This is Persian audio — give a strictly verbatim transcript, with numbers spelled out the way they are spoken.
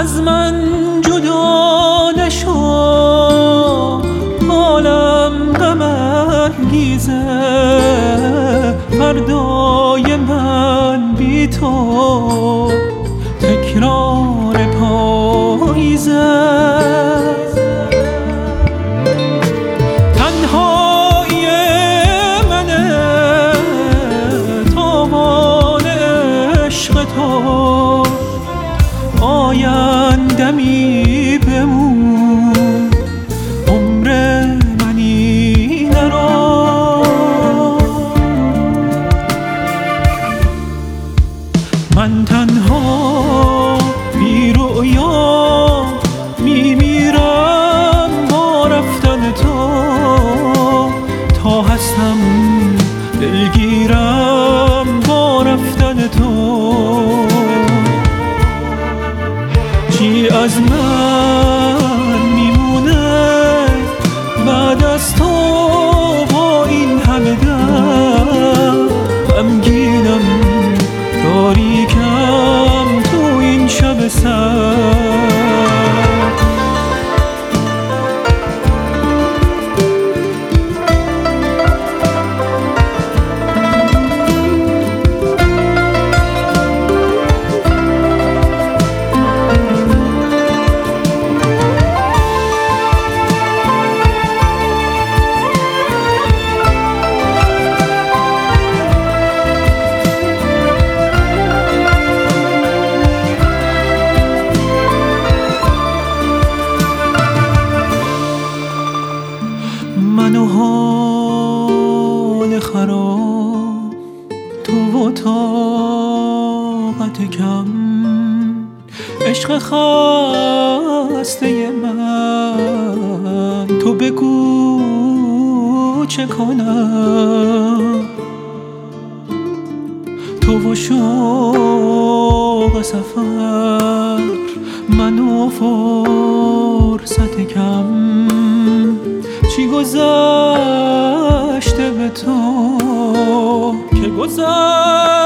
از من جدا نشو، حالم غم انگیزه، فردای من بی تو تکرار پاییزه. تنهایی منه تاوان عشق تو، آیندمی بمون عمر منی نرو. من تنها بی رویا میمیرم با رفتن تو، تا هستم دلگیرم با رفتن تو. چی از من میمونه بعد از تو با این همه دم؟ غمگینم تاریکم تو این شب سرد. من و حال خراب، تو و طاقت کم، عشق خسته من، تو بگو چه کنم؟ تو و شوق سفر، من و فرصت کم، چی گذشته به تو که گذشته